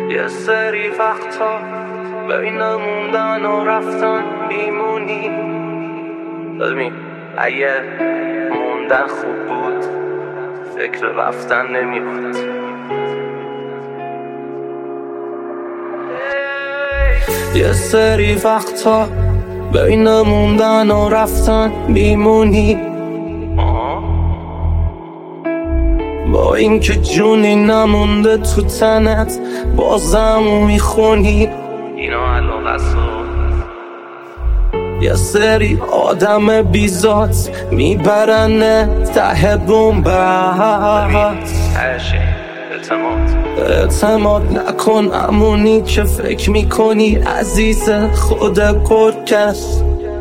یه سری وقتا بین موندن و رفتن میمونی. ببین اگه موندن خوب بود فکر رفتن نمیبود. یه سری وقتا بین موندن و رفتن میمونی، با اینکه جونی نمونده تو تنت بازم میخونی. اینا علاقه یه سری آدم بیزات میبرن ته بومبت. اعتماد نکن امونی که فکر میکنی عزیز خود کرکس.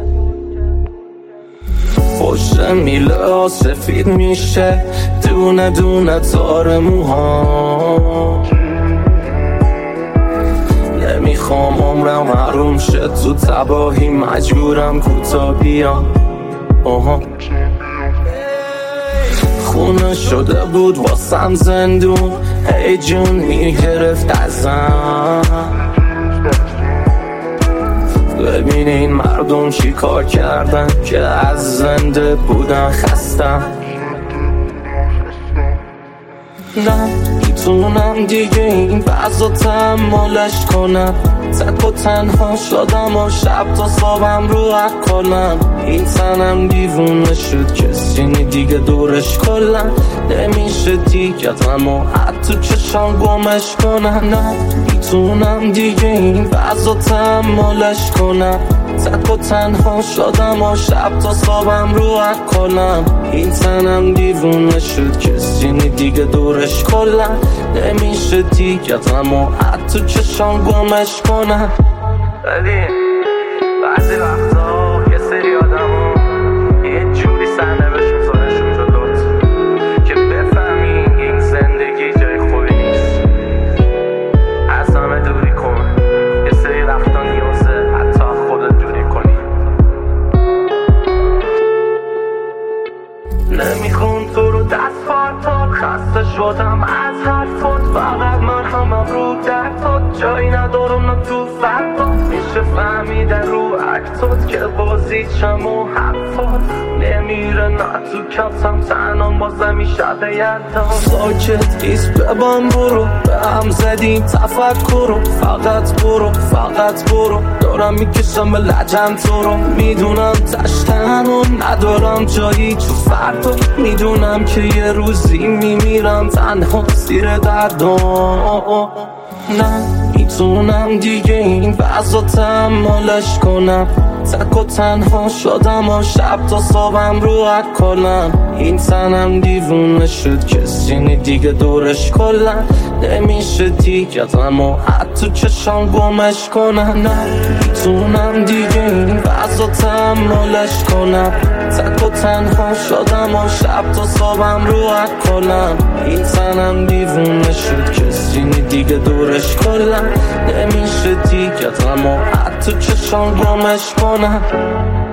پشت میله سفید میشه دونه دونه تار موها. نمیخوام عمرم حروم شه تو تباهی، مجبورم کوتا بیام. خونه شده بود واسم زندون، ای جون میگرفت ازم. ببین این مردم چی کار کردن که از زنده بودن خستم. نه میتونم دیگه این وضع تحملش کنم. تک و تنها شدم و شب تا صبحم رو کنم. این تنم دیوونه شد کسی دیگه دورش کلم. نمیشه دیگه و حتی چشم گمش کنم. نه میتونم دیگه این وضع تحملش کنم. تک و تنها شدم و شب تا صبحم رو کنم. این تنم دیوونه شد کسی دیگه دورش کلم. نمیشه دیگه و حتی چشم گمش کنم. ولی بعضی وقتا یه سری آدم یه جوری سرنوشت میذارشون جلوت که بفهمی این زندگی جای خوبی نیست. از همه دوری کن. یه سری وقتا نیازه حتی خودت دوری کنی. نمیخون تو رو دست پارتاد، خسته شدم از حرفات. فقط من همم رو درداد، جایی ندارم نه تو فردا. میشه فهمیدن رو اکتات که بازی چم و حرفات نمیره نه تو کتم. تنام بازم این شب یدم. ساکت ایست ببن برو، به هم زدیم تفکر رو. فقط برو فقط برو، دارم میکشم به لجن تو رو. میدونم تشتن و ندارم جایی تو فردا. میدونم که یه روزی میمیرم تنها زیر دردم. نه میتونم دیگه این وضع تحملش کنم. تک و تنها شدم و شب تا صبحم رو کنم. این تنم دیوونه شد کسی دیگه دورش کلم. نمیشه دیگه و حتی چشم گمش کنم. نه میتونم دیگه این وضع تحملش کنم. تک و تنها شدم و شب تا صبحم رو کنم. این تنم دیوونه شد کسی دیگه دورش کلم. نمیشه دیگه و حتی چشم گمش کنم.